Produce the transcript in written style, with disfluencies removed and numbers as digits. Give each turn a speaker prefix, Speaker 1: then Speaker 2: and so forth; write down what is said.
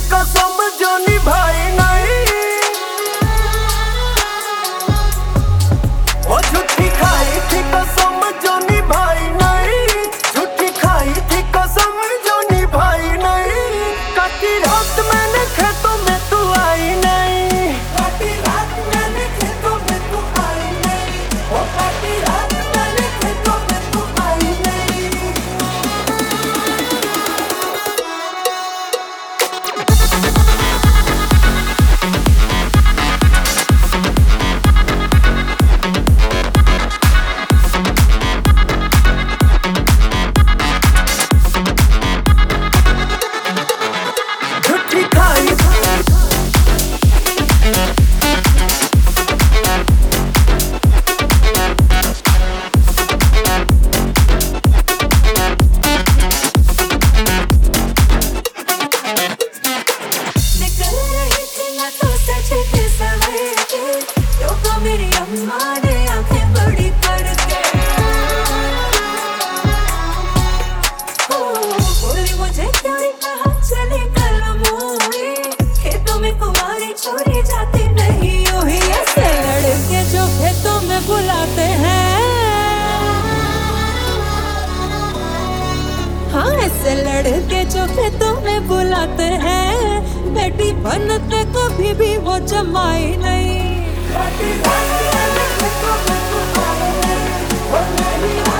Speaker 1: कसम जो निभाई नहीं, वो झूठी खाई थी कसम जो निभाई नहीं, झूठी खाई थी कसम जो निभाई नहीं। काटी रात मैंने खेतों में तू आई नहीं, काटी रात मैंने खेतों में तू आई नहीं, वो काटी रात मैंने खेतों में तू आई नहीं।
Speaker 2: मेरी अम्मा ने आंखें बड़ी करके बोली मुझे प्यारी कहा चले कल मोरी, खेतों में कुंवारी छोड़ी जाती नहीं यूं ही। ऐसे लड़के जो खेतों में बुलाते हैं, हाँ ऐसे लड़के जो खेतों में बुलाते हैं, बेटी बनते कभी भी वो जमाई नहीं।
Speaker 1: काटी रात मैंने खेतों में तू आई नहीं, वो मेरी